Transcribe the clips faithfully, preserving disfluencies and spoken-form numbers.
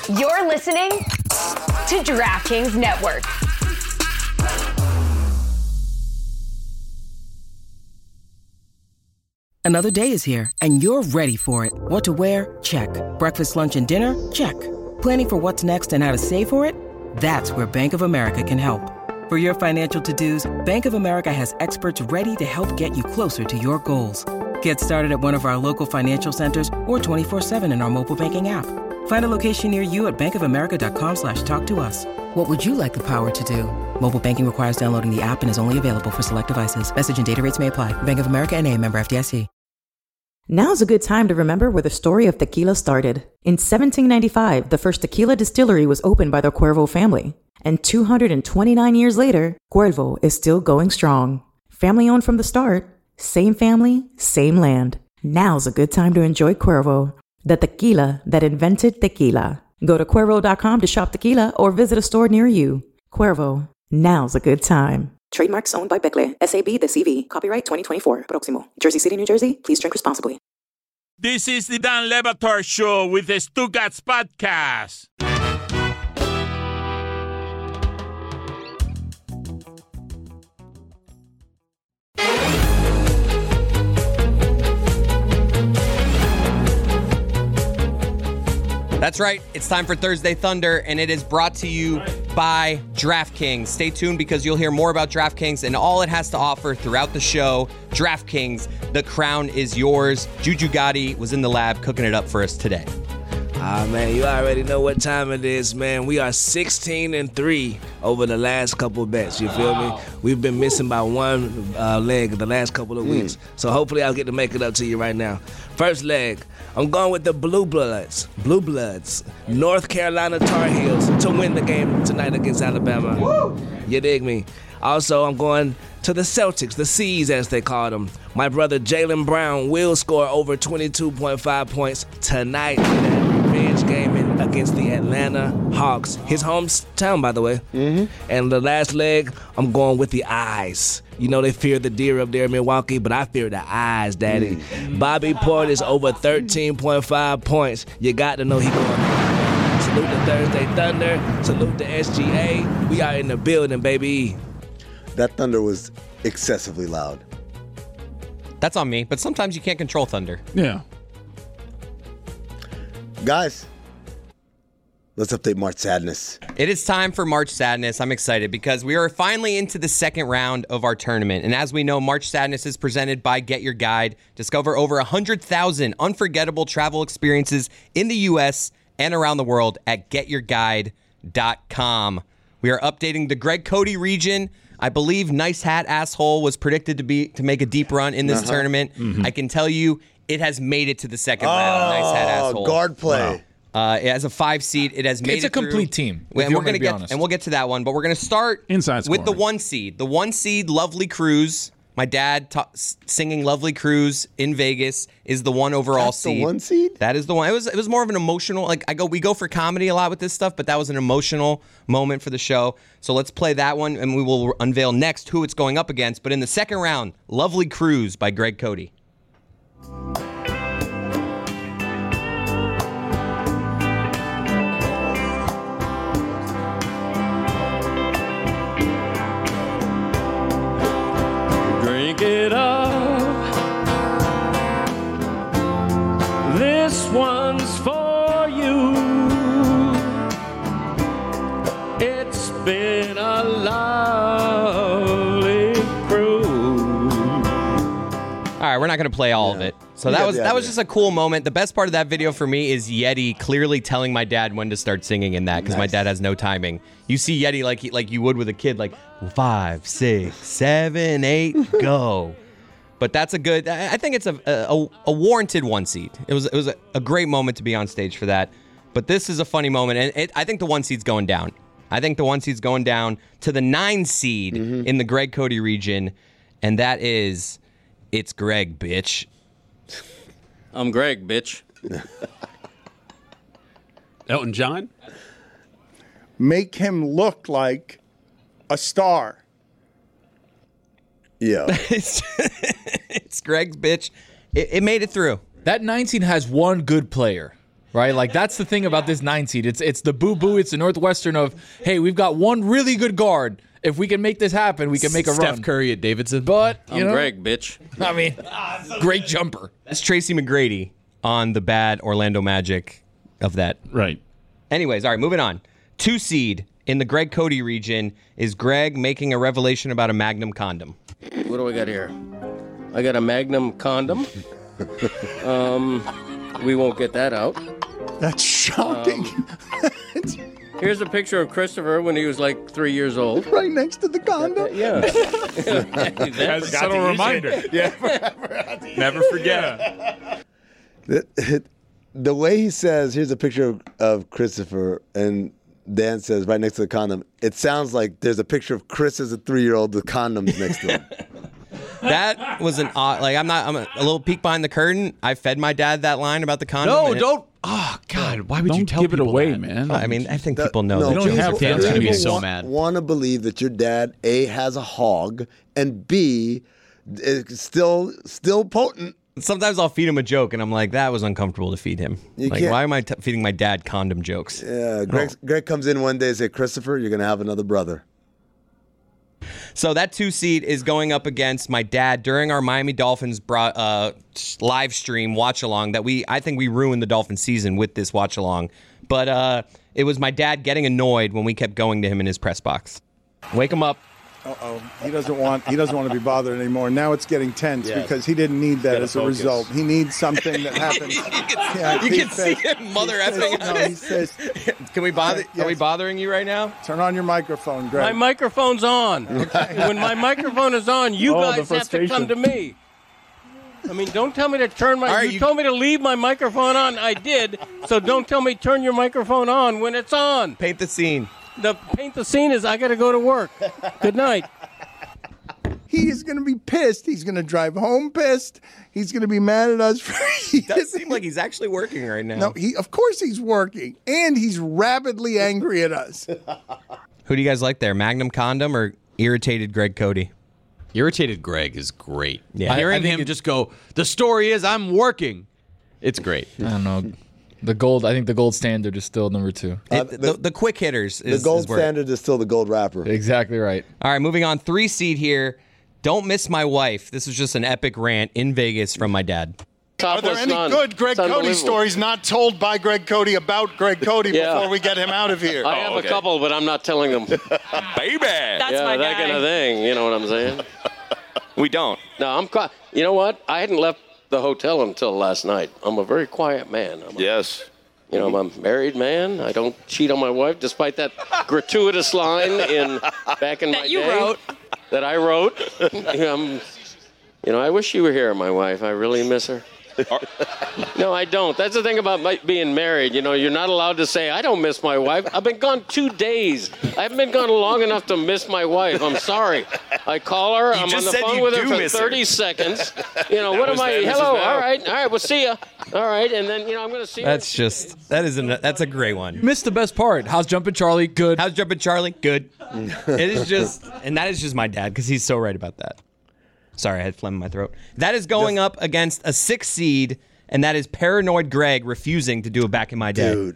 You're listening to DraftKings Network. Another day is here, and you're ready for it. What to wear? Check. Breakfast, lunch, and dinner? Check. Planning for what's next and how to save for it? That's where Bank of America can help. For your financial to-dos, Bank of America has experts ready to help get you closer to your goals. Get started at one of our local financial centers or twenty-four seven in our mobile banking app. Find a location near you at bankofamerica.com slash talk to us. What would you like the power to do? Mobile banking requires downloading the app and is only available for select devices. Message and data rates may apply. Bank of America N A, member F D I C. Now's a good time to remember where the story of tequila started. In seventeen ninety-five, the first tequila distillery was opened by the Cuervo family. And two hundred twenty-nine years later, Cuervo is still going strong. Family owned from the start, same family, same land. Now's a good time to enjoy Cuervo, the tequila that invented tequila. Go to Cuervo dot com to shop tequila or visit a store near you. Cuervo, now's a good time. Trademarks owned by Becle, S A B The C V. Copyright twenty twenty-four. Proximo. Jersey City, New Jersey. Please drink responsibly. This is the Dan Le Batard Show with the Stugatz Podcast. That's right. It's time for Thursday Thunder, and it is brought to you by DraftKings. Stay tuned because you'll hear more about DraftKings and all it has to offer throughout the show. DraftKings, the crown is yours. Juju Gotti was in the lab cooking it up for us today. Ah, man, you already know what time it is, man. We are sixteen and three over the last couple of bets. You feel wow. me? We've been missing by one uh, leg the last couple of weeks. Mm. So hopefully I'll get to make it up to you right now. First leg, I'm going with the Blue Bloods. Blue Bloods. North Carolina Tar Heels to win the game tonight against Alabama. Woo! You dig me? Also, I'm going to the Celtics, the C's as they call them. My brother Jaylen Brown will score over twenty-two point five points tonight in that revenge game in, against the Atlanta Hawks. His hometown, by the way. Mm-hmm. And the last leg, I'm going with the eyes. You know they fear the deer up there in Milwaukee, but I fear the eyes, Daddy. Mm. Bobby Portis over thirteen point five points. You got to know he going. Salute the Thursday Thunder. Salute the S G A. We are in the building, baby. That thunder was excessively loud. That's on me, but sometimes you can't control thunder. Yeah. Guys, let's update March Sadness. It is time for March Sadness. I'm excited because we are finally into the second round of our tournament. And as we know, March Sadness is presented by Get Your Guide. Discover over one hundred thousand unforgettable travel experiences in the U S and around the world at get your guide dot com. We are updating the Greg Cody region. I believe Nice Hat Asshole was predicted to be to make a deep run in this uh-huh. tournament. Mm-hmm. I can tell you it has made it to the second oh, round. Nice Hat Asshole. Guard play. Wow. Uh, it has a five seed. It has made it's it It's a complete through. team. And we're gonna get honest. and we'll get to that one, but we're gonna start Inside with the one seed. The one seed, Lovely Cruise. My dad ta- singing Lovely Cruise in Vegas is the one overall That's seed. The one seed? That is the one. It was it was more of an emotional, like I go we go for comedy a lot with this stuff, but that was an emotional moment for the show. So let's play that one and we will unveil next who it's going up against. But in the second round, Lovely Cruise by Greg Cody. Drink it up. This one's for you. It's been a lovely cruise. All right, we're not going to play all yeah. of it. So that was that was just a cool moment. The best part of that video for me is Yeti clearly telling my dad when to start singing in that because nice. my dad has no timing. You see Yeti like he, like you would with a kid, like five, six, seven, eight, go. But that's a good. I think it's a a, a warranted one seed. It was it was a, a great moment to be on stage for that. But this is a funny moment, and it, I think the one seed's going down. I think the one seed's going down to the nine seed mm-hmm. in the Greg Cody region, and that is it's Greg, bitch. I'm Greg, bitch. Elton John? Make him look like a star. Yeah. it's, it's Greg's bitch. It, it made it through. That nineteen has one good player. right? Like, that's the thing about this nine seed. It's it's the boo-boo. It's the Northwestern of, hey, we've got one really good guard. If we can make this happen, we can make a Steph run. Steph Curry at Davidson. But, you I'm know. Greg, bitch. I mean, great jumper. That's Tracy McGrady on the bad Orlando Magic of that. Right. Anyways, all right, moving on. Two seed in the Greg Cody region is Greg making a revelation about a Magnum condom. What do I got here? I got a Magnum condom. um, we won't get that out. That's shocking. Um, here's a picture of Christopher when he was like three years old. Right next to the condom? Yeah. As a subtle reminder. Yeah. Never forget. The, the way he says, here's a picture of, of Christopher, and Dan says right next to the condom, it sounds like there's a picture of Chris as a three-year-old with condoms next to him. That was an odd, like, I'm not, I'm a, a little peek behind the curtain. I fed my dad that line about the condom. No, and it- don't. Oh, God. Why would Don't you tell give it people away, that? man. I mean, I think That- people know no, that. don't people- have to. Dan's gonna be people so want, mad. Want to believe that your dad A has a hog and B is still still potent. Sometimes I'll feed him a joke, and I'm like, that was uncomfortable to feed him. You Like, can't- why am I t- feeding my dad condom jokes? Yeah, Greg, Greg comes in one day and says, Christopher, you're gonna have another brother. So that two seed is going up against my dad during our Miami Dolphins bro- uh, live stream watch along. That we, I think, we ruined the Dolphin season with this watch along. But uh, it was my dad getting annoyed when we kept going to him in his press box. Wake him up. Uh-oh. He doesn't want he doesn't want to be bothered anymore. Now it's getting tense Yeah. because he didn't need that Gotta as a focus. result. He needs something that happens. Yeah, You he can see says- him mother he says- effing. No, he says, Can we bother? Yes. Are we bothering you right now? turn on your microphone, My Greg. microphone's on. When my microphone is on, you Oh, the guys have to frustration. come to me. I mean, don't tell me to turn my... All right, you, you- told me to leave my microphone on. I did. So don't tell me turn your microphone on when it's on. Paint the scene. The paint the scene is I got to go to work. Good night. He is going to be pissed. He's going to drive home pissed. He's going to be mad at us. For, he Does seem like he's actually working right now. No, he of course he's working, and he's rabidly angry at us. Who do you guys like there, Magnum condom or irritated Greg Cody? Irritated Greg is great. Yeah. Hearing I- I think him it- just go, the story is I'm working. It's great. I don't know. The gold, I think the gold standard is still number two. It- the, the quick hitters The is gold is where- standard is still the gold wrapper. Exactly right. All right, moving on. Three seed here. Don't miss my wife. This was just an epic rant in Vegas from my dad. Are there any good Greg Cody stories not told by Greg Cody about Greg Cody Yeah. before we get him out of here? I have a couple, but I'm not telling them. Baby. yeah, that kind of thing. You know what I'm saying? We don't. No, I'm quiet. You know what? I hadn't left the hotel until last night. I'm a very quiet man. I'm a, Yes. You know, I'm a married man. I don't cheat on my wife, despite that gratuitous line in back in That my you day wrote. that I wrote. um, you know, I wish you were here, my wife. I really miss her. No, I don't. That's the thing about my, being married. You know, you're not allowed to say, I don't miss my wife. I've been gone two days. I haven't been gone long enough to miss my wife. I'm sorry. I call her. You I'm on just the said phone you with her do for miss her. thirty seconds. You know, That what was am I? then, this is Hello. now. All right. All right. We'll see you. All right. And then, you know, I'm going to see That's her. just that is an, that's a great one. Missed the best part. How's Jumpin' Charlie? Good. How's Jumpin' Charlie? Good. It is just, and that is just my dad because he's so right about that. Sorry, I had phlegm in my throat. That is going up against a six seed, and that is Paranoid Greg refusing to do it back in my day. Dude.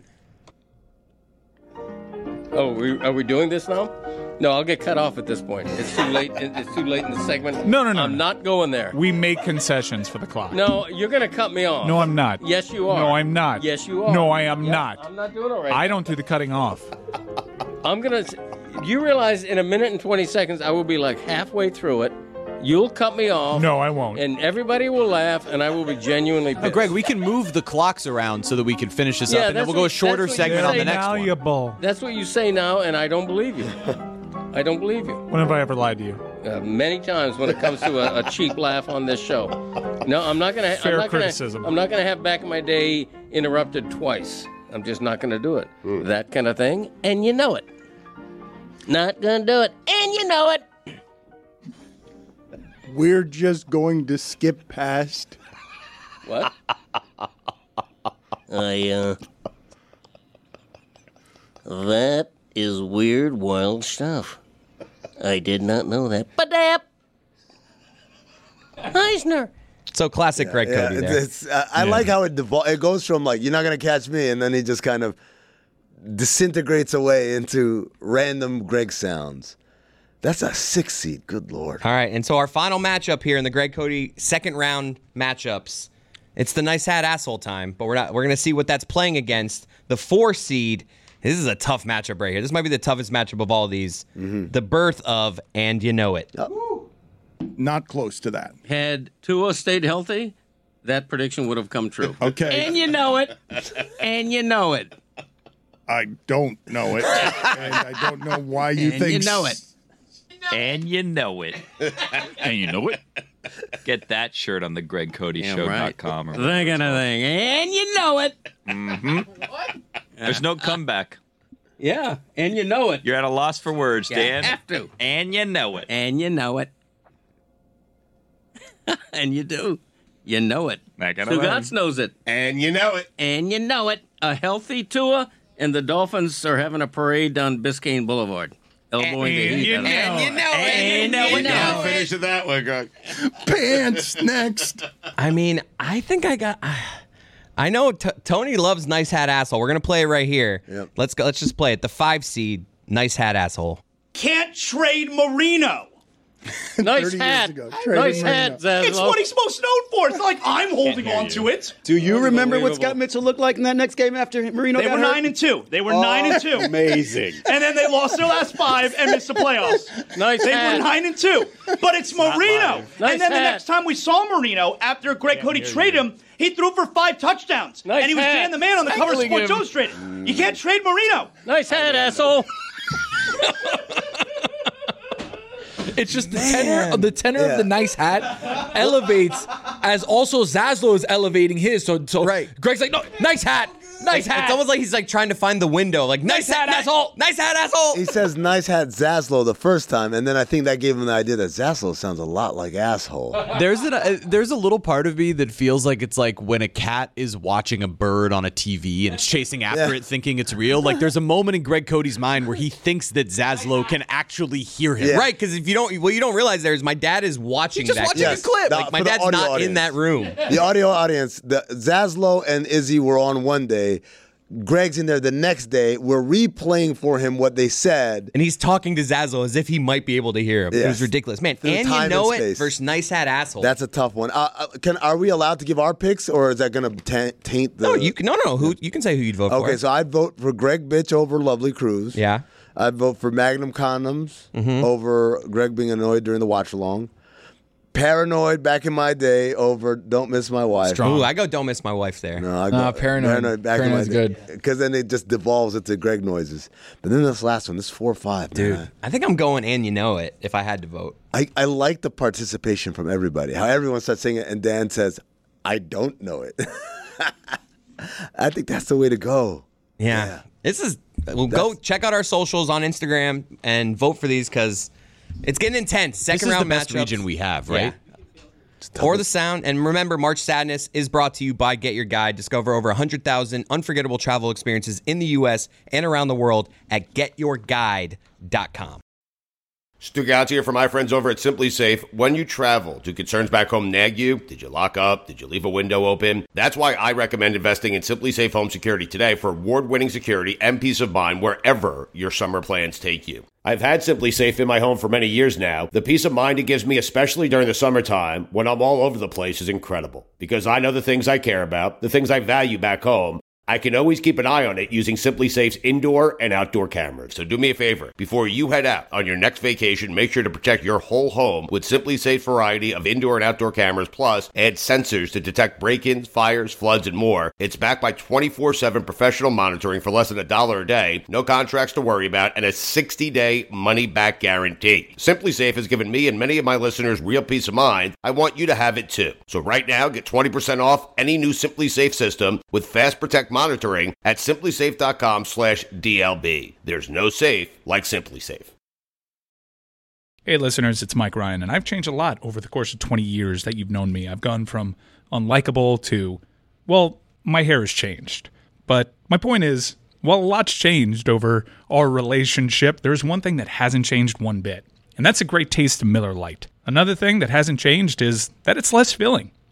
Oh, we, are we doing this now? No, I'll get cut off at this point. It's too late. It's too late in the segment. No, no, no, I'm no. not going there. We make concessions for the clock. No, you're going to cut me off. No, I'm not. Yes, you are. No, I'm not. Yes, you are. No, I am Yeah, not. I'm not doing it right. I don't do the cutting off. I'm going to. You realize in a minute and twenty seconds, I will be like halfway through it. You'll cut me off. No, I won't. And everybody will laugh, and I will be genuinely pissed. Oh, Greg, we can move the clocks around so that we can finish this Yeah, up, and then that's we'll go a what- shorter that's what you segment on say the next one. Valuable. That's what you say now, and I don't believe you. I don't believe you. When have I ever lied to you? Uh, many times when it comes to a, a cheap laugh on this show. No, I'm not gonna. Fair I'm not criticism. Gonna, I'm not gonna have back in my day interrupted twice. I'm just not gonna do it. That kind of thing, and you know it. Not gonna do it, and you know it. We're just going to skip past. What? I uh. That is weird, wild stuff. I did not know that. Badap! Eisner! So classic Greg Yeah, Cody it's, there. it's, uh, I like how it devol- it goes from like, you're not going to catch me, and then he just kind of disintegrates away into random Greg sounds. That's a six seed. Good Lord. All right, and so our final matchup here in the Greg Cody second round matchups, it's the nice hat asshole time, but we're not. We're going to see what that's playing against the four seed. This is a tough matchup right here. This might be the toughest matchup of all these. Mm-hmm. The birth of And You Know It. Oh. Not close to that. Had Tua stayed healthy, that prediction would have come true. Okay. And you know it. And you know it. I don't know it. And I don't know why you and think you know it. And you know it. And you know it. Get that shirt on the Greg Cody Show dot com. Right. That kind of thing. And you know it. Mm-hmm. What? There's no comeback. Yeah, and you know it. You're at a loss for words, You Dan. have to. And you know it. And you know it. And you do. You know it. Stugotz knows it. And you know it. And you know it. A healthy Tua, and the Dolphins are having a parade down Biscayne Boulevard. Elbowing the heat. You know, and you know it. And you know it. Now finish it that way, Greg. Pants next. I mean, I think I got. I know t- Tony loves Nice Hat Asshole. We're gonna play it right here. Yep. Let's go. Let's just play it. The five seed, Nice Hat Asshole. Can't trade Marino. Nice hat. Nice hat, Zaslow. It's what he's most known for. It's not like I'm holding on to it. Do you remember what Scott Mitchell looked like in that next game after Marino They got were hurt? nine and two. They were Oh, nine and two. amazing. And then they lost their last five and missed the playoffs. Nice They hat. were nine and two. But it's Marino. Nice and then the hat. next time we saw Marino, after Greg Cody traded him, he threw for five touchdowns. Nice and he was hat. Dan the Man on the cover of Tackling Sports him. Illustrated. You can't trade Marino. Nice hat, asshole. It's just the tenor of the tenor of the nice hat elevates as also Zaslow is elevating his. So, so Right. Greg's like, no, nice hat, nice It's, hat. it's almost like he's like trying to find the window. Like nice, Nice hat, hat, asshole. Nice hat, asshole. He says nice hat Zaslow the first time, and then I think that gave him the idea that Zaslow sounds a lot like asshole. There's an, uh, there's a little part of me that feels like it's like when a cat is watching a bird on a T V and it's chasing after Yeah. it thinking it's real. Like there's a moment in Greg Cody's mind where he thinks that Zaslow can actually hear him. Yeah. Right, because if you don't, what you don't realize there is my dad is watching He's just that. watching Yes. a clip. Now, Like my for the dad's audio not audience. in that room. The audio audience, the Zaslow and Izzy were on one day. Greg's in there the next day. We're replaying for him what they said. And he's talking to Zaslow as if he might be able to hear him. It Yes. was ridiculous. Man, Through and time you and know it space. versus Nice Hat Asshole. That's a tough one. Uh, uh, can are we allowed to give our picks, or is that going to taint the? no, you can, no, no, no. Who, you can say who you'd vote for. Okay, so I'd vote for Greg Bitch over Lovely Cruz. Yeah. I'd vote for Magnum Condoms Mhm. over Greg being annoyed during the watch along. Paranoid back in my day over Don't Miss My Wife. Strong. Ooh, I go Don't Miss My Wife there. No, I Nah, go Paranoid. back Paranoid's in my day. good. Because then it just devolves into Greg noises. But then this last one, this four or five, Dude, man. I think I'm going And You Know It if I had to vote. I, I like the participation from everybody. How everyone starts singing it and Dan says, I don't know it. I think that's the way to go. Yeah. This is, well, go check out our socials on Instagram and vote for these because it's getting intense. Second This is round the best matchups. region we have, right? Yeah. Or the sound. And remember, March Sadness is brought to you by Get Your Guide. Discover over one hundred thousand unforgettable travel experiences in the U S and around the world at get your guide dot com. Stugotz here for my friends over at Simply Safe. When you travel, do concerns back home nag you? Did you lock up? Did you leave a window open? That's why I recommend investing in Simply Safe Home Security today for award-winning security and peace of mind wherever your summer plans take you. I've had Simply Safe in my home for many years now. The peace of mind it gives me, especially during the summertime when I'm all over the place, is incredible. Because I know the things I care about, the things I value back home. I can always keep an eye on it using Simply Safe's indoor and outdoor cameras. So do me a favor. Before you head out on your next vacation, make sure to protect your whole home with Simply Safe's variety of indoor and outdoor cameras, plus add sensors to detect break-ins, fires, floods, and more. It's backed by twenty-four seven professional monitoring for less than a dollar a day, no contracts to worry about, and a sixty-day money-back guarantee. Simply Safe has given me and many of my listeners real peace of mind. I want you to have it too. So right now, get twenty percent off any new Simply Safe system with Fast Protect monitoring at simply safe dot com slash D L B. There's no safe like Simply Safe. Hey listeners, it's Mike Ryan, and I've changed a lot over the course of twenty years that you've known me. I've gone from unlikable to, well, my hair has changed. But my point is, while a lot's changed over our relationship, there's one thing that hasn't changed one bit, and that's a great taste of Miller Lite. Another thing that hasn't changed is that it's less filling.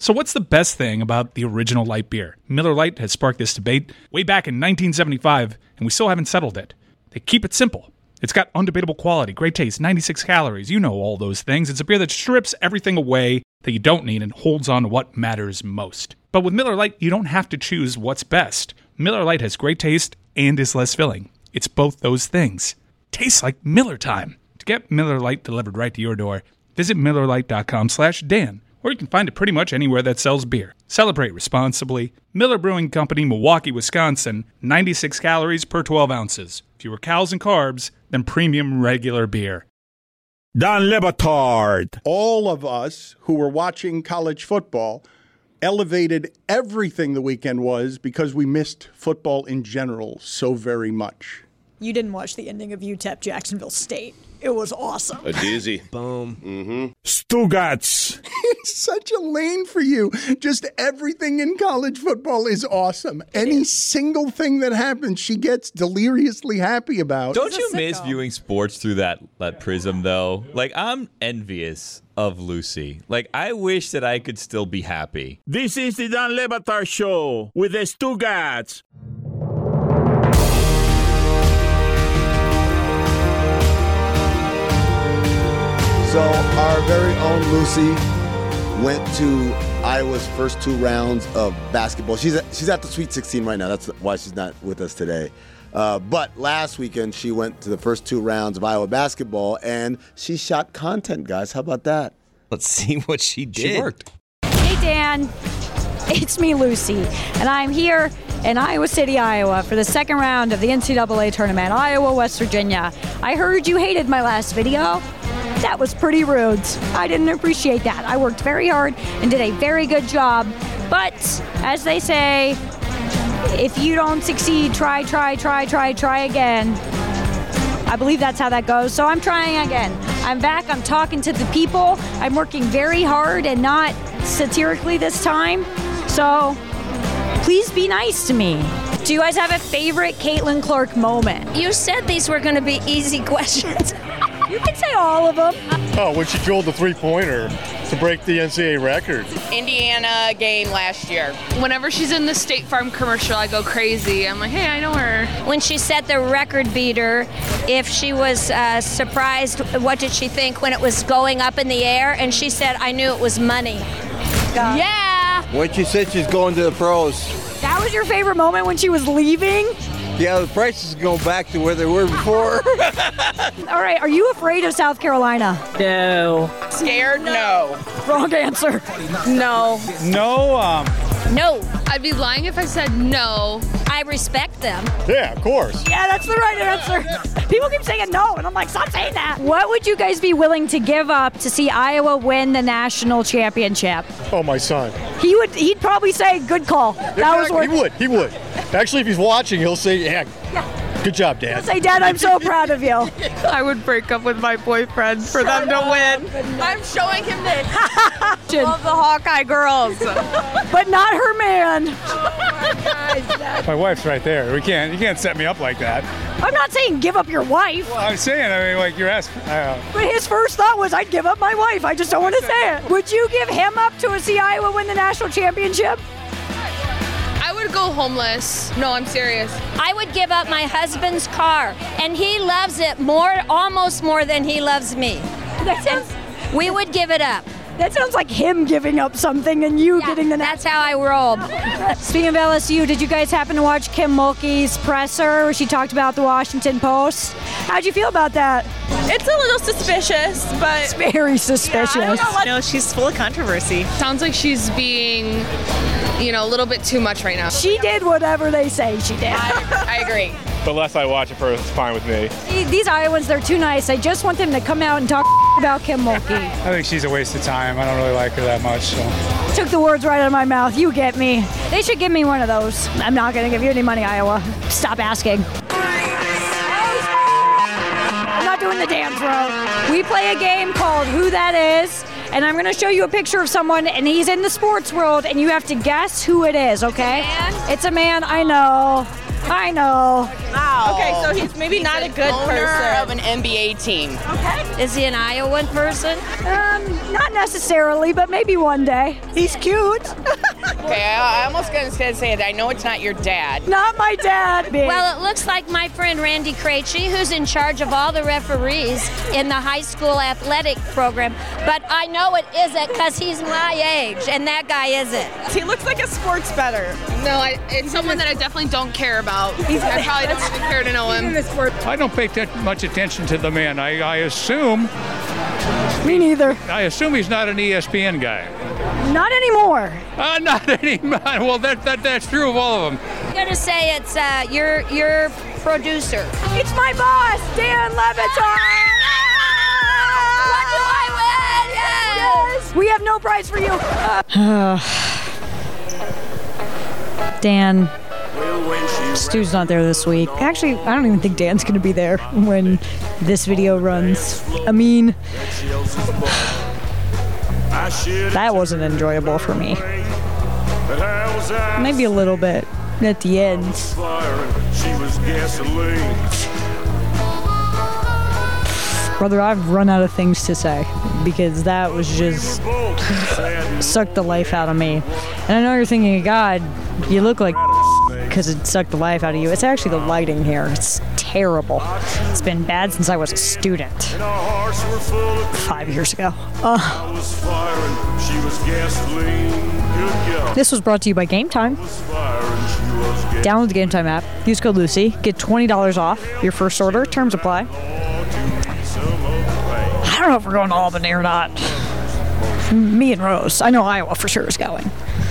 So what's the best thing about the original light beer? Miller Lite has sparked this debate way back in nineteen seventy-five, and we still haven't settled it. They keep it simple. It's got undebatable quality, great taste, ninety-six calories. You know all those things. It's a beer that strips everything away that you don't need and holds on to what matters most. But with Miller Lite, you don't have to choose what's best. Miller Lite has great taste and is less filling. It's both those things. Tastes like Miller time. To get Miller Lite delivered right to your door, visit Miller Lite dot com slash Dan, or you can find it pretty much anywhere that sells beer. Celebrate responsibly. Miller Brewing Company, Milwaukee, Wisconsin, ninety-six calories per twelve ounces. Fewer calories and carbs than premium regular beer. Don Le Batard. All of us who were watching college football elevated everything the weekend was because we missed football in general so very much. You didn't watch the ending of U T E P Jacksonville State. It was awesome. A doozy. Boom. Mm-hmm. Stugats. It's such a lane for you. Just everything in college football is awesome. It Any is. single thing that happens, she gets deliriously happy about. Don't you miss viewing sports through that, that prism, though? Like, I'm envious of Lucy. Like, I wish that I could still be happy. This is the Dan Le Batard Show with the Stugats. So our very own Lucy went to Iowa's first two rounds of basketball. She's at, she's at the Sweet sixteen right now. That's why she's not with us today. Uh, but last weekend, she went to the first two rounds of Iowa basketball, and she shot content, guys. How about that? Let's see what she did. She worked. Hey, Dan. It's me, Lucy, and I'm here in Iowa City, Iowa, for the second round of the N C double A tournament, Iowa, West Virginia. I heard you hated my last video. That was pretty rude. I didn't appreciate that. I worked very hard and did a very good job. But, as they say, if you don't succeed, try, try, try, try, try again. I believe that's how that goes. So I'm trying again. I'm back. I'm talking to the people. I'm working very hard and not satirically this time. So please be nice to me. Do you guys have a favorite Caitlin Clark moment? You said these were going to be easy questions. You can say all of them. Oh, when she drilled the three-pointer to break the N C double A record. Indiana game last year. Whenever she's in the State Farm commercial, I go crazy. I'm like, hey, I know her. When she set the record beater, if she was uh, surprised, what did she think when it was going up in the air? And she said, I knew it was money. God. Yeah. When she said she's going to the pros. That was your favorite moment when she was leaving? Yeah, the prices go back to where they were before. All right, are you afraid of South Carolina? No. Scared? No. Wrong answer. No. No, um... No. I'd be lying if I said no. I respect them. Yeah, of course. Yeah, that's the right answer. People keep saying no, and I'm like, stop saying that. What would you guys be willing to give up to see Iowa win the national championship? Oh, my son. He would, he'd probably say, good call. That yeah, was worth He would, he would. Actually, if he's watching, he'll say, yeah, yeah. Good job, Dad. Say, Dad, I'm so proud of you. I would break up with my boyfriend for Shut them to up. win. I'm showing him this. Love the Hawkeye girls. But not her man. Oh my gosh. My wife's right there. We can't, you can't set me up like that. I'm not saying give up your wife. Well, I'm saying, I mean, like, you're asking. Uh, but his first thought was, I'd give up my wife. I just don't want to say it. Would you give him up to see Iowa win the national championship? I would go homeless. No, I'm serious. I would give up my husband's car, and he loves it more, almost more than he loves me. That sounds. And we would give it up. That sounds like him giving up something and you yeah, getting the. That's how I roll. Speaking of L S U, did you guys happen to watch Kim Mulkey's presser where she talked about the Washington Post? How'd you feel about that? It's a little suspicious, but it's very suspicious. Yeah, I don't know what... No, she's full of controversy. Sounds like she's being, you know, a little bit too much right now. She did whatever they say she did. I, I agree. The less I watch it for, it's fine with me. These Iowans, they're too nice. I just want them to come out and talk about Kim Mulkey. I think she's a waste of time. I don't really like her that much. So. Took the words right out of my mouth. You get me. They should give me one of those. I'm not going to give you any money, Iowa. Stop asking. I'm not doing the dance, bro. We play a game called Who That Is, and I'm going to show you a picture of someone, and he's in the sports world, and you have to guess who it is, okay? It's a man? It's a man, I know. I know. Okay, so he's maybe not a good owner person. of an N B A team. Okay. Is he an Iowan person? Um, not necessarily, but maybe one day. He's cute. Okay, I, I almost gonna say say it. I know it's not your dad. Not my dad, babe. Well, it looks like my friend Randy Krejci, who's in charge of all the referees in the high school athletic program. But I know it isn't because he's my age, and that guy isn't. He looks like a sports bettor. No, I, it's someone that I definitely don't care about. I probably don't even care to know him. I don't pay that much attention to the man. I, I assume. Me neither. I assume he's not an E S P N guy. Not anymore. Uh, not anymore. Well, that, that that's true of all of them. I'm gonna say it's uh, your your producer. It's my boss, Dan Levitar. What do I win? Yes. Yes. We have no prize for you. Uh, Dan. Stu's not there this week. Actually, I don't even think Dan's going to be there when this video runs. I mean, that wasn't enjoyable for me. Maybe a little bit at the end. Brother, I've run out of things to say because that was just sucked the life out of me. And I know you're thinking, God, you look like because it sucked the life out of you. It's actually the lighting here. It's terrible. It's been bad since I was a student. Five years ago. Uh, this was brought to you by Game Time. Download the Game Time app. Use code Lucy. Get twenty dollars off your first order. Terms apply. I don't know if we're going to Albany or not. Me and Rose. I know Iowa for sure is going.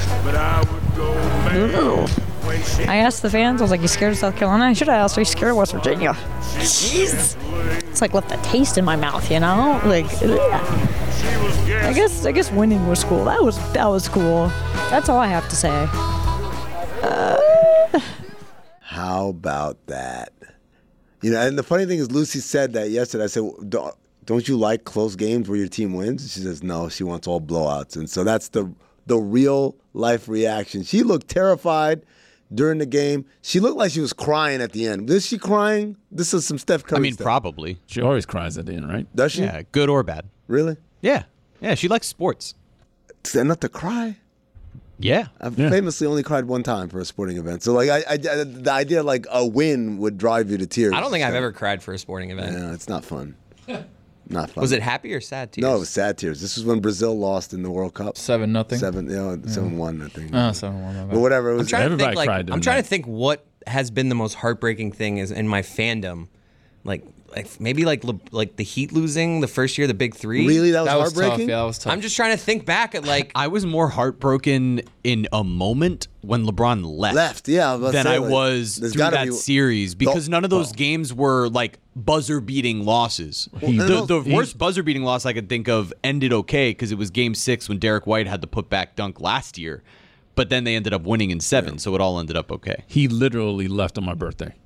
Ooh. I asked the fans, I was like, you scared of South Carolina? I should have asked, are you scared of West Virginia? Jeez. It's like left a taste in my mouth, you know? Like, yeah. I guess I guess winning was cool. That was that was cool. That's all I have to say. Uh, How about that? You know, and the funny thing is, Lucy said that yesterday. I said, don't, don't you like close games where your team wins? And she says, no, she wants all blowouts. And so that's the the real life reaction. She looked terrified during the game. She looked like she was crying at the end. Was she crying? This is some Steph Curry I mean, stuff. probably. She always cries at the end, right? Does she? Yeah, good or bad. Really? Yeah. Yeah, she likes sports. Enough to cry? Yeah. I've yeah. famously only cried one time for a sporting event. So, like, I, I, the idea like a win would drive you to tears. I don't think I've ever cried for a sporting event. Yeah, it's not fun. Not fun. Was it happy or sad tears? No, it was sad tears. This was when Brazil lost in the World Cup. Seven nothing. Seven, you know, seven one. I think. Oh, seven one. But whatever. It was. I'm trying to Everybody think, like, cried during I'm trying that. to think what has been the most heartbreaking thing is in my fandom, like. Like maybe like Le- like the Heat losing the first year of the Big Three. Really, that was That was tough. heartbreaking. Yeah, that was tough. I'm just trying to think back at like I was more heartbroken in a moment when LeBron left. Left, yeah, I was about to Than say, I like, was there's through gotta that be- series because The- none of those games were like buzzer-beating losses. He- the the he- worst buzzer-beating loss I could think of ended okay because it was Game Six when Derek White had the putback dunk last year, but then they ended up winning in seven, so it all ended up okay. He literally left on my birthday.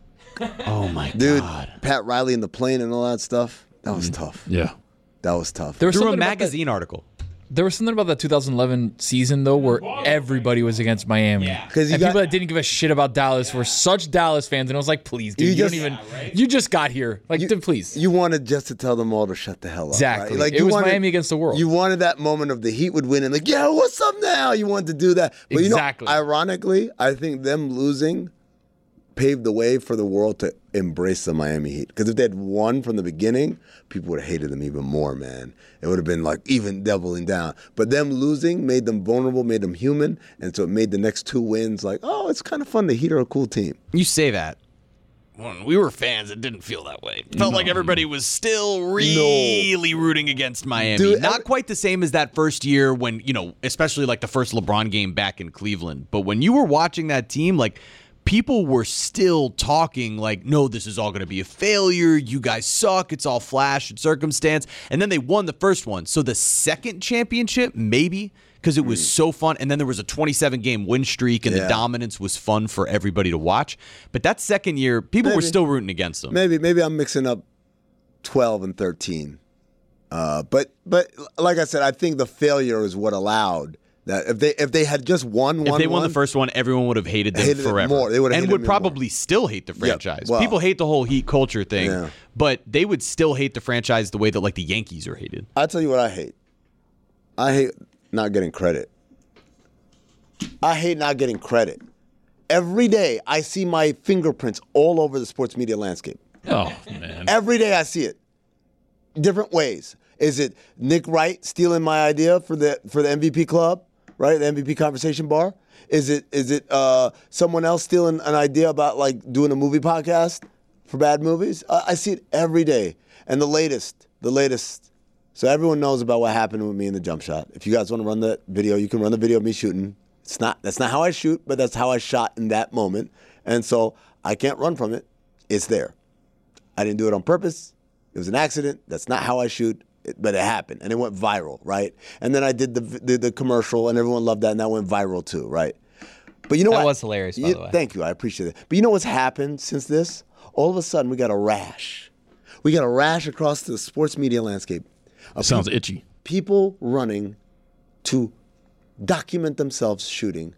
Oh my Dude, god! Pat Riley in the plane and all that stuff. That was tough. Yeah. That was tough. There was Through a something about that- magazine article. There was something about that two thousand eleven season, though, where everybody was against Miami. Yeah. Because And you people got, that didn't give a shit about Dallas were such Dallas fans. And I was like, please, dude, You you, just- don't even, Yeah, right? you just got here. Like, You- dude, please. you wanted just to tell them all to shut the hell up. Exactly. Right? Like It you was wanted, Miami against the world. You wanted that moment of the Heat would win and like, yeah, what's up now? You wanted to do that. But Exactly. you know, ironically, I think them losing paved the way for the world to embrace the Miami Heat. Because if they had won from the beginning, people would have hated them even more, man. It would have been like even doubling down. But them losing made them vulnerable, made them human, and so it made the next two wins like, oh, it's kind of fun. The Heat are a cool team. You say that. When we were fans, it didn't feel that way. It felt like everybody was still really rooting against Miami. Dude, Not every- quite the same as that first year when, you know, especially like the first LeBron game back in Cleveland. But when you were watching that team, like, people were still talking like, no, this is all going to be a failure. You guys suck. It's all flash and circumstance. And then they won the first one. So the second championship, maybe, because it was so fun. And then there was a twenty-seven game win streak, and Yeah. the dominance was fun for everybody to watch. But that second year, people were Maybe. still rooting against them. Maybe maybe I'm mixing up twelve and thirteen. Uh, but but like I said, I think the failure is what allowed That if they if they had just won one, if they won one, the first one, everyone would have hated them hated it forever. more. They would have and hated would me probably more. still hate the franchise. Yeah, well, People hate the whole Heat culture thing, Yeah. but they would still hate the franchise the way that like the Yankees are hated. I'll tell you what I hate. I hate not getting credit. I hate not getting credit. Every day I see my fingerprints all over the sports media landscape. Oh, man. Every day I see it. Different ways. Is it Nick Wright stealing my idea for the for the M V P club, right? The M V P conversation bar? Is it is it uh, someone else stealing an idea about like doing a movie podcast for bad movies? I, I see it every day. And the latest, the latest. So everyone knows about what happened with me in the jump shot. If you guys want to run the video, you can run the video of me shooting. It's not that's not how I shoot, but that's how I shot in that moment. And so I can't run from it. It's there. I didn't do it on purpose. It was an accident. That's not how I shoot. But it happened, and it went viral, right? And then I did the, the the commercial, and everyone loved that, and that went viral too, right? But you know that what? That was hilarious, by you, the way. Thank you, I appreciate it. But you know what's happened since this? All of a sudden, we got a rash. We got a rash across the sports media landscape. That sounds itchy. People running to document themselves shooting.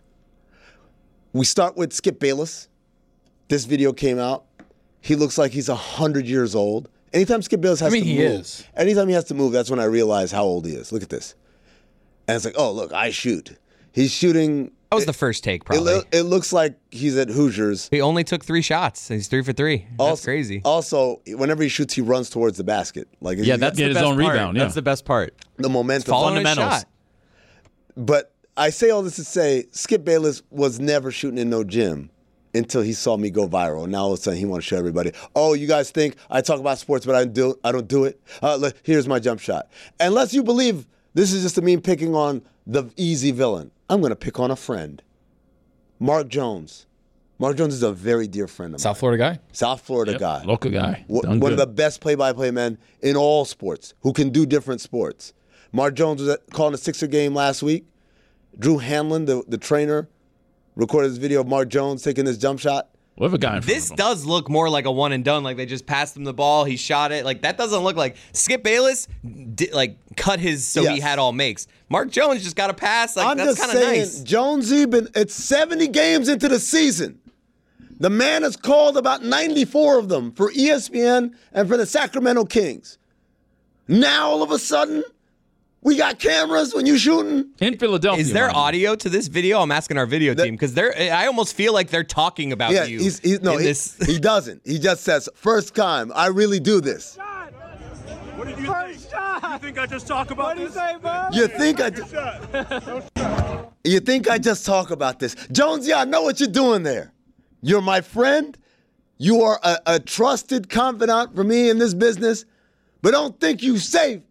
We start with Skip Bayless. This video came out. He looks like he's one hundred years old. Anytime Skip Bayless has I mean, to he move, is. anytime he has to move, that's when I realize how old he is. Look at this. And it's like, oh, look, I shoot. He's shooting. That was it, the first take, It, probably. lo- it looks like he's at Hoosiers. He only took three shots. He's three for three. That's also, crazy. Also, whenever he shoots, he runs towards the basket. Like Yeah, that's Get the his best own part. rebound, yeah. That's the best part. The momentum. Following his fundamentals. shot. But I say all this to say, Skip Bayless was never shooting in no gym until he saw me go viral. And now all of a sudden he wants to show everybody, oh, you guys think I talk about sports, but I don't do, I don't do it? Uh, look, here's my jump shot. Unless you believe this is just a me picking on the easy villain, I'm going to pick on a friend. Mark Jones. Mark Jones is a very dear friend of mine. South Florida guy? South Florida Yep, guy. local guy. W- Done One of good. the best play-by-play men in all sports who can do different sports. Mark Jones was at, calling a Sixer game last week. Drew Hanlon, the, the trainer, recorded this video of Mark Jones taking this jump shot. We have a guy in front This of him. does look more like a one and done. Like they just passed him the ball, he shot it. Like that doesn't look like Skip Bayless. Di- like cut his so he Yes. had all makes. Mark Jones just got a pass. Like I'm that's just kind of saying, nice. Jonesy, been it's seventy games into the season. The man has called about ninety-four of them for E S P N and for the Sacramento Kings. Now all of a sudden, we got cameras when you shooting. In Philadelphia. Is there mind you. audio to this video? I'm asking our video The- team because they're. I almost feel like they're talking about Yeah, you. he's, he's no, in he, this. he doesn't. He just says, "First time, I really do this." What did you think? You think I just talk about this? You think I just, you think I just talk about this, Jonesy? I know what you're doing there. You're my friend. You are a, a trusted confidant for me in this business, but don't think you safe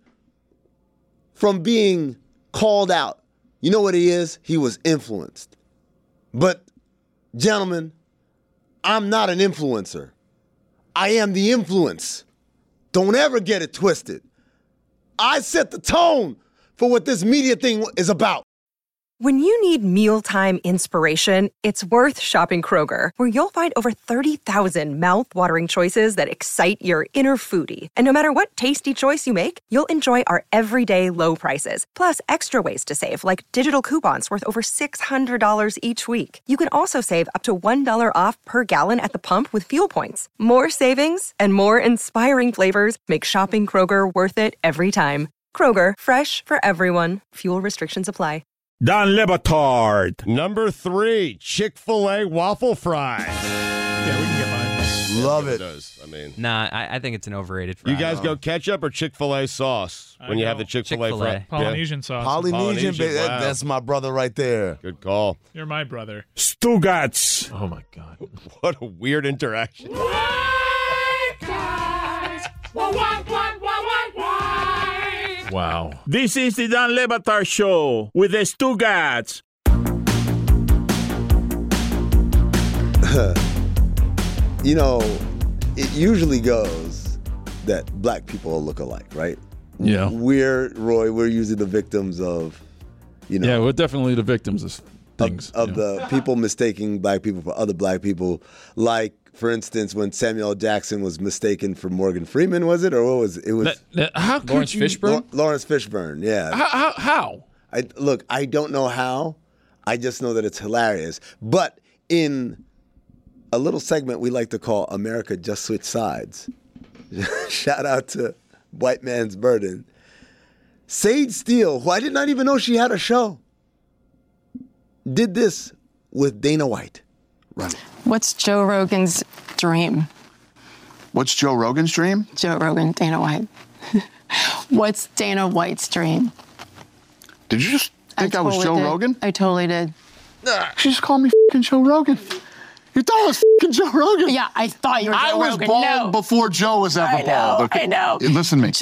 from being called out. You know what he is? He was influenced. But, gentlemen, I'm not an influencer. I am the influence. Don't ever get it twisted. I set the tone for what this media thing is about. When you need mealtime inspiration, it's worth shopping Kroger, where you'll find over thirty thousand mouth-watering choices that excite your inner foodie. And no matter what tasty choice you make, you'll enjoy our everyday low prices, plus extra ways to save, like digital coupons worth over six hundred dollars each week. You can also save up to one dollar off per gallon at the pump with fuel points. More savings and more inspiring flavors make shopping Kroger worth it every time. Kroger, fresh for everyone. Fuel restrictions apply. Don Le Batard. Number three, Chick-fil-A waffle fries. Yeah, we can get behind. Love it. Does. I mean, Nah, I, I think it's an overrated fry. you guys go ketchup or Chick-fil-A sauce when you go have the Chick-fil-A, Chick-fil-A. fries? Polynesian sauce. Polynesian, Polynesian, baby. That- wow. That's my brother right there. Good call. You're my brother. Stugats. Oh, my God. What a weird interaction. Wow. This is the Dan Le Batard Show with the Stugats. You know, it usually goes that black people look alike, right? Yeah. We're, Roy, we're usually the victims of, you know, Yeah, we're definitely the victims of things. of, of the people mistaking black people for other black people. Like, for instance, when Samuel L. Jackson was mistaken for Morgan Freeman, was it? Or what was it? It was That- that- how could Lawrence you? Fishburne? Lawrence Fishburne, yeah. How? How? how? I look, I don't know how. I just know that it's hilarious. But in a little segment we like to call America Just Switch Sides. Shout out to White Man's Burden. Sage Steele, who I did not even know she had a show, did this with Dana White. Run. What's Joe Rogan's dream? What's Joe Rogan's dream? Joe Rogan, Dana White. What's Dana White's dream? Did you just think I, I was totally Joe did. Rogan? I totally did. She just called me f***ing Joe Rogan. You thought I was f***ing Joe Rogan? Yeah, I thought you were Joe I was Rogan. bald No. before Joe was ever I know, bald. Okay? I know. Listen to me. Joe-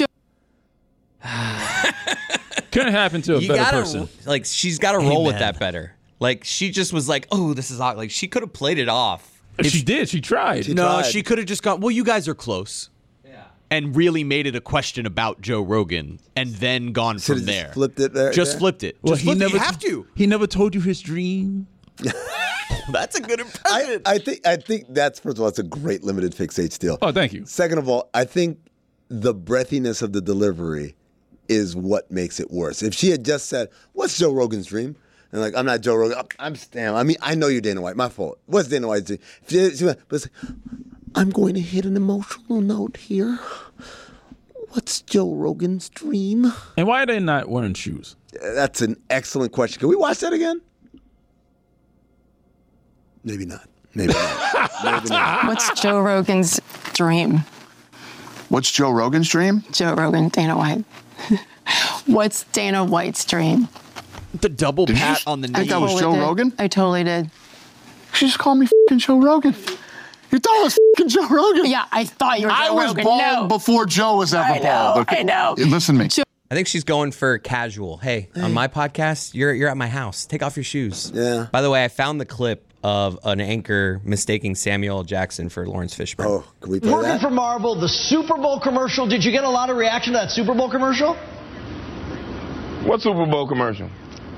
Couldn't happen to a You better gotta, person. Like, she's got to roll with Amen. that better. Like, she just was like, oh, this is hot. Like, she could have played it off. She did. She tried. no, tried. she could have just gone, well, you guys are close. Yeah. And really made it a question about Joe Rogan and then gone Should've from just there. flipped it there- Just there? flipped it. Well, Just he flipped never it. You have to. He never told you his dream. That's a good impression. I, I think I think that's, first of all, it's a great limited fix Sage Steele. Oh, thank you. Second of all, I think the breathiness of the delivery is what makes it worse. If she had just said, what's Joe Rogan's dream? And like, I'm not Joe Rogan. I'm Stan. I mean, I know you're Dana White. My fault. What's Dana White's dream? If she, she went, but it's like, I'm going to hit an emotional note here. What's Joe Rogan's dream? And why are they not wearing shoes? That's an excellent question. Can we watch that again? Maybe not. Maybe not. Maybe not. What's Joe Rogan's dream? What's Joe Rogan's dream? Joe Rogan, Dana White. What's Dana White's dream? The double Did you pat just on the knee. think I was Totally Joe did. Rogan? I totally did. She just called me f***ing Joe Rogan. You thought I was f***ing Joe Rogan? Yeah, I thought you were Joe I was Rogan. bald No. before Joe was ever I know, bald. Okay? I know. Listen to me. I think she's going for casual. Hey, on my podcast, you're you're at my house. Take off your shoes. Yeah. By the way, I found the clip of an anchor mistaking Samuel L. Jackson for Lawrence Fishburne. Oh, can we play Working that? for Marvel, the Super Bowl commercial. Did you get a lot of reaction to that Super Bowl commercial? What Super Bowl commercial?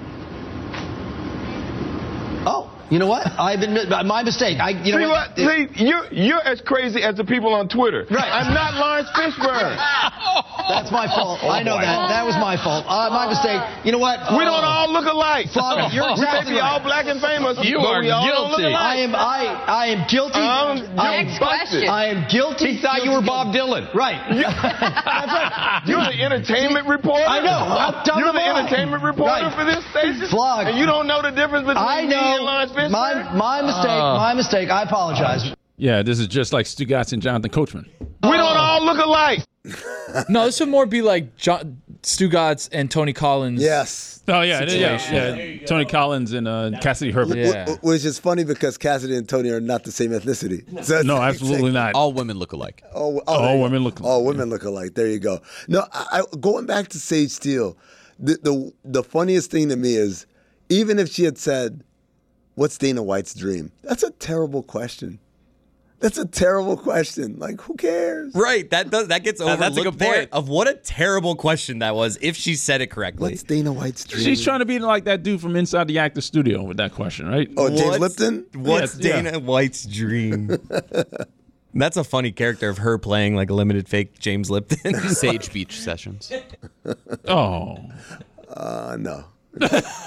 Oh, you know what? I've been my mistake. I you know See what? what? See, you're you're as crazy as the people on Twitter. Right. I'm not Lawrence Fishburne. That's my fault. Oh, I know boy. that. That was my fault. Uh, my mistake. You know what? We don't Uh, all look alike. Flavia, you're we may exactly be right. all black and famous, You but are we all don't look guilty. alike. I am I I am guilty. Um, I you're am busted. I am guilty. He thought you guilty, were Bob guilty. Dylan. Right. That's right. You're the entertainment reporter. I know. How dumb You're am the I? entertainment reporter Right. for this station. Flog. And you don't know the difference between I me and know. Lawrence Fishburne. My my mistake. Uh. my mistake. I apologize. Yeah, this is just like Stu Gatz and Jonathan Coachman. We don't all look alike. No, this would more be like John, Stu Gatz and Tony Collins. Yes. Oh yeah, yeah, Situation. yeah. Tony Collins and uh, Cassidy Herbert. Yeah. Wh- Which is funny because Cassidy and Tony are not the same ethnicity. So it's No, like- absolutely not. All women look alike. Oh, oh, All there you women go. look All women look alike. There you go. No, I, I, going back to Sage Steele, the, the the funniest thing to me is, even if she had said, "What's Dana White's dream?" That's a terrible question. That's a terrible question. Like, who cares? Right. That does, that gets Uh, overlooked that's a good there point. of what a terrible question that was if she said it correctly. What's Dana White's dream? She's trying to be like that dude from Inside the Actor Studio with that question, right? Oh, James What's- Lipton? What's Yes, yeah. Dana White's dream? That's a funny character of her playing like a limited fake James Lipton. Sage Beach sessions. Oh. Uh, no. We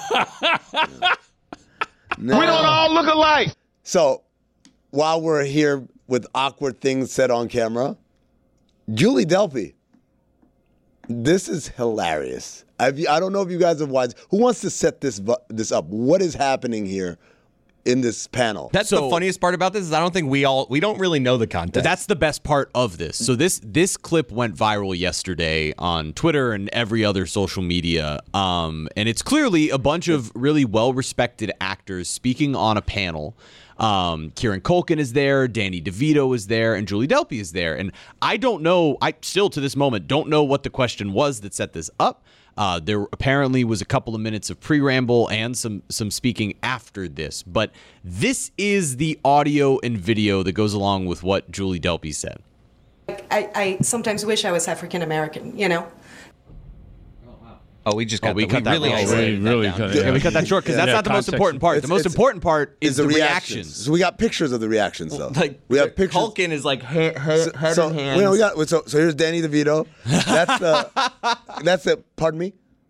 don't all look alike. So, while we're here with awkward things said on camera, Julie Delpy. This is hilarious. I've, I don't know if you guys have watched. Who wants to set this bu- this up? What is happening here in this panel? That's So- the funniest part about this is I don't think we all we don't really know the context. That's the best part of this. So this this clip went viral yesterday on Twitter and every other social media. Um, and it's clearly a bunch of really well-respected actors speaking on a panel. Um, Kieran Culkin is there, Danny DeVito is there, and Julie Delpy is there. And I don't know, I still to this moment don't know what the question was that set this up. Uh, there apparently was a couple of minutes of pre-ramble and some some speaking after this, but this is the audio and video that goes along with what Julie Delpy said. I, I sometimes wish I was African American, you know? Oh, we just Oh, got we the, cut we that really short. isolated We that really down. cut it. Yeah, we cut that short because that's Yeah, not the most context. important part. It's- the most it's- important part is Is the, the reactions. So we got pictures of the reactions, though. Like we have pictures. Culkin is like head, head, head so, in you hands. know, we got so, so here's Danny DeVito. That's the that's the pardon me.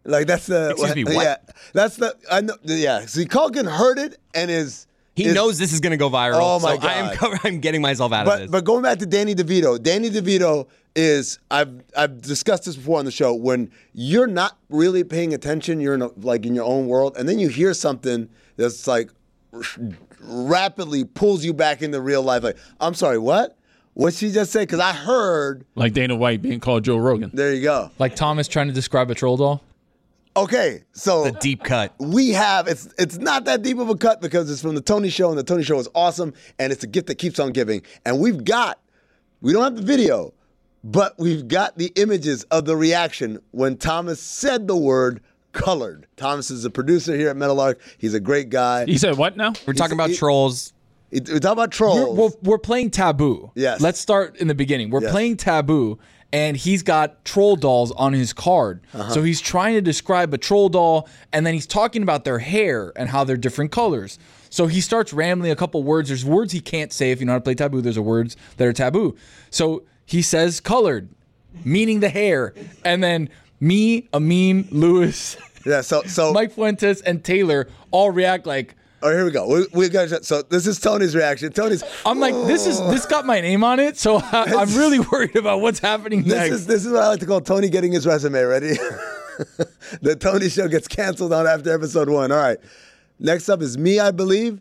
Like that's the Excuse me, what? Yeah, that's the I know. Yeah, see, Culkin heard it and is he is, knows this is going to go viral. Oh my so god! I am co- I'm getting myself out but, of this. But going back to Danny DeVito, Danny DeVito is I've I've discussed this before on the show. When you're not really paying attention, you're in a, like in your own world, and then you hear something that's like rapidly pulls you back into real life. Like, I'm sorry, what? What'd she just say? Because I heard like Dana White being called Joe Rogan. There you go. Like Thomas trying to describe a troll doll. Okay, so the deep cut. We have it's it's not that deep of a cut because it's from the Tony Show, and the Tony Show is awesome, and it's a gift that keeps on giving. And we've got, we don't have the video, but we've got the images of the reaction when Thomas said the word colored. Thomas is a producer here at Meadowlark. He's a great guy. He said what now? We're talking about he, trolls. We're talking about trolls. We're, we're, we're playing Taboo. Yes. Let's start in the beginning. We're yes. playing Taboo, and he's got troll dolls on his card. Uh-huh. So he's trying to describe a troll doll, and then he's talking about their hair and how they're different colors. So he starts rambling a couple words. There's words he can't say if you know how to play Taboo. There's words that are taboo. So he says colored, meaning the hair. And then me, Amin, Lewis, yeah, so, so Mike Fuentes, and Taylor all react like, oh, here we go. We, we got so this is Tony's reaction. Tony's. I'm like, this is this got my name on it, so I, I'm really worried about what's happening This next. is this is what I like to call Tony getting his resume ready. The Tony Show gets canceled on after episode one. All right. Next up is me, I believe.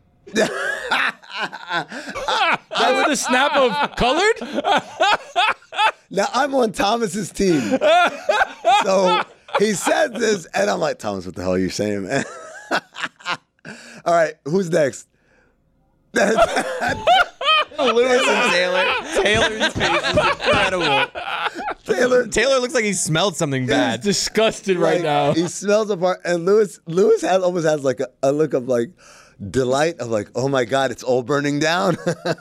That was the snap of colored. Now I'm on Thomas's team, so he says this, and I'm like, Thomas, what the hell are you saying, man? All right, who's next? Lewis and Taylor. Taylor's face is incredible. Taylor Taylor looks like he smelled something bad. He's disgusted right like, now. He smells apart, and Lewis Lewis has almost has like a, a look of like delight of like, oh my god, it's all burning down.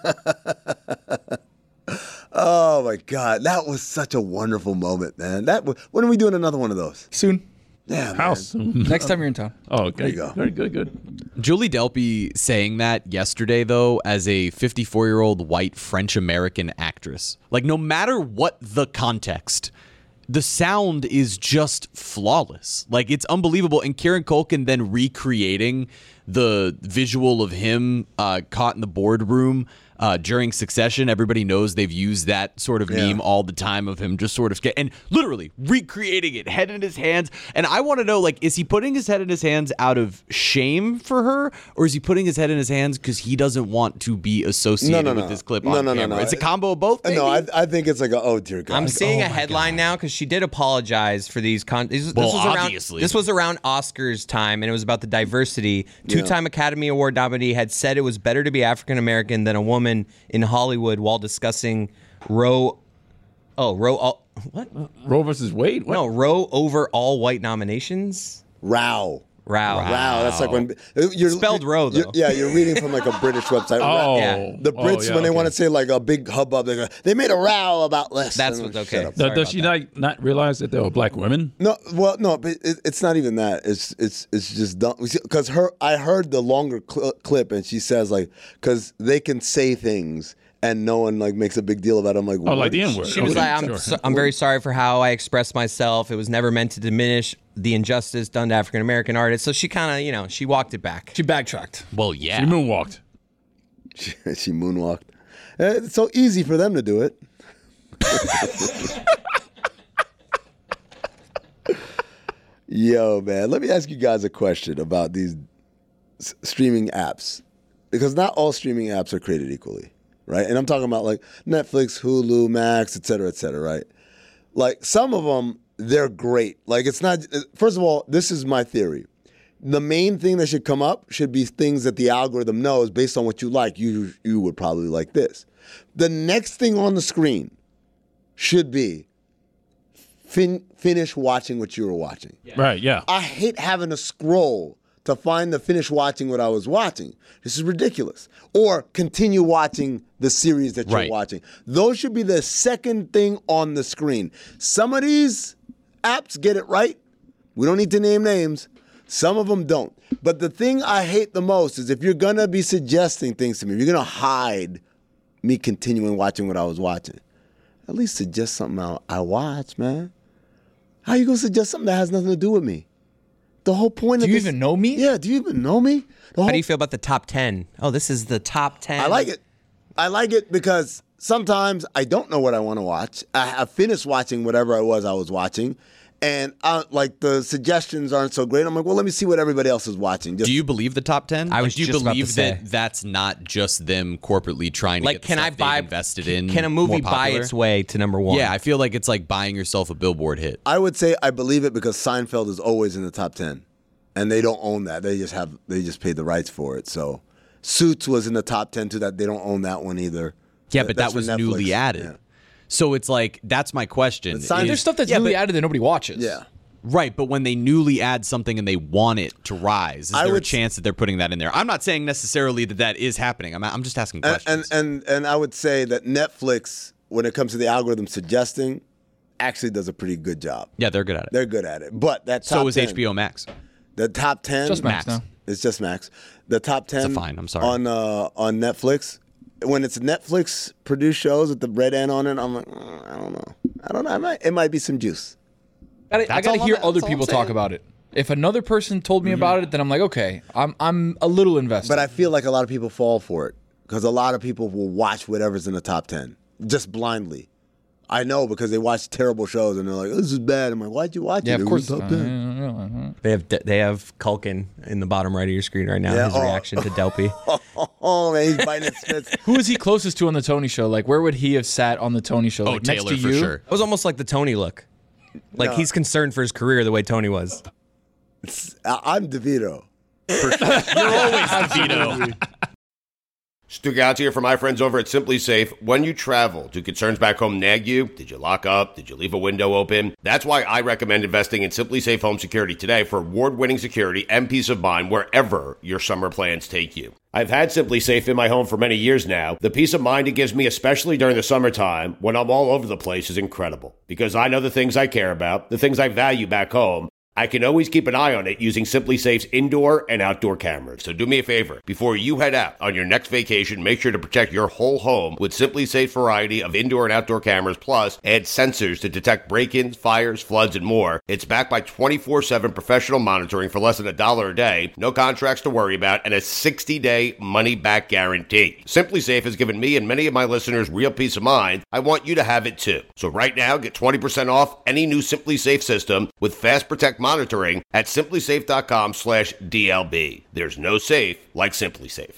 Oh my god, that was such a wonderful moment, man. That was, when are we doing another one of those? Soon. Yeah, How man. soon? Next time you're in town. Oh, okay. There you go. Very good, good. Julie Delpy saying that yesterday, though, as a fifty-four-year-old white French-American actress. Like, no matter what the context, the sound is just flawless. Like, it's unbelievable. And Kieran Culkin then recreating the visual of him uh, caught in the boardroom uh, during Succession. Everybody knows they've used that sort of Yeah. meme all the time of him just sort of get and literally recreating it, head in his hands. And I want to know, like, is he putting his head in his hands out of shame for her, or is he putting his head in his hands because he doesn't want to be associated No, no, with no. this clip No, on no, no, camera? no. It's a combo of both. Maybe? No, I, I think it's like a, oh dear God. I'm seeing oh a headline now because she did apologize for these. Con- this, this Well, was around, obviously. This was around Oscars time, and it was about the diversity. Two-time Academy Award nominee had said it was better to be African American than a woman in Hollywood while discussing Roe. Oh, Roe. All, what? Roe versus Wade? What? No, Roe over all white nominations. Row. Row. Wow, that's like when you're Spelled Roe, though. you're- yeah, you're reading from like a British website. Oh. Yeah. The Oh, Brits yeah, when they okay. want to say like a big hubbub, they go, they made a row about this. That's And what- I'm like, okay. shut up. Does- Sorry Does she about not, not realize that they were black women? No, well, no, but it, it's not even that. It's it's it's just dumb because her. I heard the longer cl- clip and she says like because they can say things and no one like makes a big deal about it. I'm like, Oh, what? like the N word. She was Okay, like, I'm, sure. so, I'm very sorry for how I expressed myself. It was never meant to diminish the injustice done to African American artists. So she kind of, you know, she walked it back. She backtracked. Well, yeah. She moonwalked. She, she moonwalked. Uh, It's so easy for them to do it. Yo, man, let me ask you guys a question about these s- streaming apps. Because not all streaming apps are created equally, right? And I'm talking about like Netflix, Hulu, Max, et cetera, et cetera, right? Like some of them, they're great. Like it's not, first of all, this is my theory. The main thing that should come up should be things that the algorithm knows based on what you like. You, you would probably like this. The next thing on the screen should be fin- finish watching what you were watching. Right, yeah. I hate having to scroll to find the finish watching what I was watching. This is ridiculous. Or continue watching the series that you're Right. watching. Those should be the second thing on the screen. Some of these apps get it right. We don't need to name names. Some of them don't. But the thing I hate the most is if you're going to be suggesting things to me, if you're going to hide me continuing watching what I was watching, at least suggest something I, I watch, man. How you gonna suggest something that has nothing to do with me? The whole point do of you this, even know me? Yeah, do you even know me? The whole, How do you feel about the top ten? Oh, this is the top ten. I like it. I like it because sometimes I don't know what I want to watch. I, I finished watching whatever it was I was watching, and I, like the suggestions aren't so great. I'm like, well, let me see what everybody else is watching. Just, do you believe the top ten? I Like, was do you just about to believe say. that that's not just them corporately trying to Like, get the can I stuff they've buy- invested in? Can a movie more buy popular? its way to number one? Yeah, I feel like it's like buying yourself a Billboard hit. I would say I believe it because Seinfeld is always in the top ten, and they don't own that. They just have they just paid the rights for it. So Suits was in the top ten too. That they don't own that one either. Yeah, but That's that was from Netflix. newly added. Yeah. So it's like that's my question. But Sein- is- There's stuff that's yeah, newly but- added that nobody watches. Yeah. Right, but when they newly add something and they want it to rise, is I there a would- chance that they're putting that in there? I'm not saying necessarily that that is happening. I'm, I'm just asking And, questions. and and and I would say that Netflix, when it comes to the algorithm suggesting, actually does a pretty good job. yeah, they're good at it. They're good at it. But that top So is ten, H B O Max. The top ten, Just Max now. It's just Max. The top ten. It's a fine, I'm sorry. On uh, on Netflix, when it's Netflix produced shows with the red N on it, I'm like, mm, I don't know. I don't know. I might, it might be some juice. I, I That's gotta all hear I'm- other that's all people I'm talk saying. about it. If another person told me about it, then I'm like, okay, I'm I'm a little invested. But I feel like a lot of people fall for it because a lot of people will watch whatever's in the top ten just blindly. I know because they watch terrible shows and they're like, "This is bad." I'm like, "Why'd you watch yeah, it?" of It course. was top ten. They have they have Culkin in the bottom right of your screen right now. Yeah, His oh. reaction to Delpy. Oh man, he's biting his fists. Who is he closest to on the Tony Show? Like, where would he have sat on the Tony Show? Oh, Like, next Taylor to for you? sure. It was almost like the Tony look. Like No. he's concerned for his career the way Tony was. I- I'm DeVito. You're always DeVito. Stu Gouts here for my friends over at Simply Safe. When you travel, do concerns back home nag you? Did you lock up? Did you leave a window open? That's why I recommend investing in Simply Safe Home Security today for award-winning security and peace of mind wherever your summer plans take you. I've had Simply Safe in my home for many years now. The peace of mind it gives me, especially during the summertime when I'm all over the place, is incredible. Because I know the things I care about, the things I value back home. I can always keep an eye on it using Simply Safe's indoor and outdoor cameras. So do me a favor. Before you head out on your next vacation, make sure to protect your whole home with Simply Safe's variety of indoor and outdoor cameras, plus add sensors to detect break-ins, fires, floods, and more. It's backed by twenty-four seven professional monitoring for less than a dollar a day, no contracts to worry about, and a sixty-day money-back guarantee. Simply Safe has given me and many of my listeners real peace of mind. I want you to have it too. So right now, get twenty percent off any new Simply Safe system with Fast Protect monitoring at simplysafe.com slash DLB. There's no safe like Simply Safe.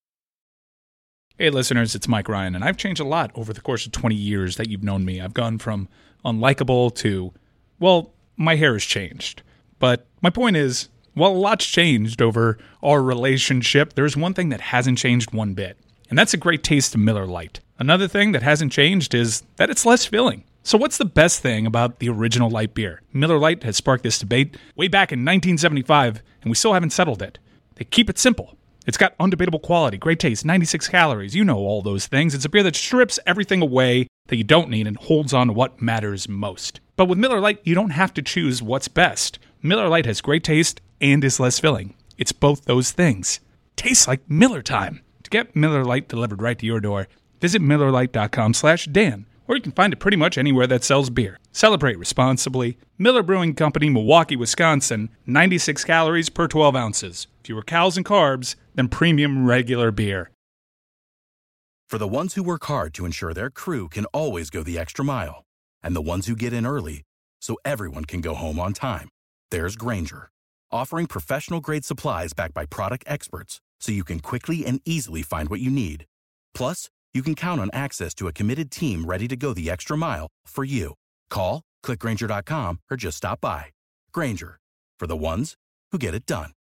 Hey, listeners, it's Mike Ryan, and I've changed a lot over the course of twenty years that you've known me. I've gone from unlikable to, well, my hair has changed. But my point is, while a lot's changed over our relationship, there's one thing that hasn't changed one bit, and that's a great taste of Miller Lite. Another thing that hasn't changed is that it's less filling. So what's the best thing about the original light beer? Miller Lite has sparked this debate way back in nineteen seventy-five, and we still haven't settled it. They keep it simple. It's got undebatable quality, great taste, ninety-six calories. You know all those things. It's a beer that strips everything away that you don't need and holds on to what matters most. But with Miller Lite, you don't have to choose what's best. Miller Lite has great taste and is less filling. It's both those things. Tastes like Miller time. To get Miller Lite delivered right to your door, visit MillerLite.com slash Dan. Or you can find it pretty much anywhere that sells beer. Celebrate responsibly. Miller Brewing Company, Milwaukee, Wisconsin. ninety-six calories per twelve ounces. Fewer calories and carbs than premium regular beer. For the ones who work hard to ensure their crew can always go the extra mile, and the ones who get in early so everyone can go home on time, there's Grainger, offering professional-grade supplies backed by product experts so you can quickly and easily find what you need. Plus, you can count on access to a committed team ready to go the extra mile for you. Call, click Grainger dot com, or just stop by. Grainger, for the ones who get it done.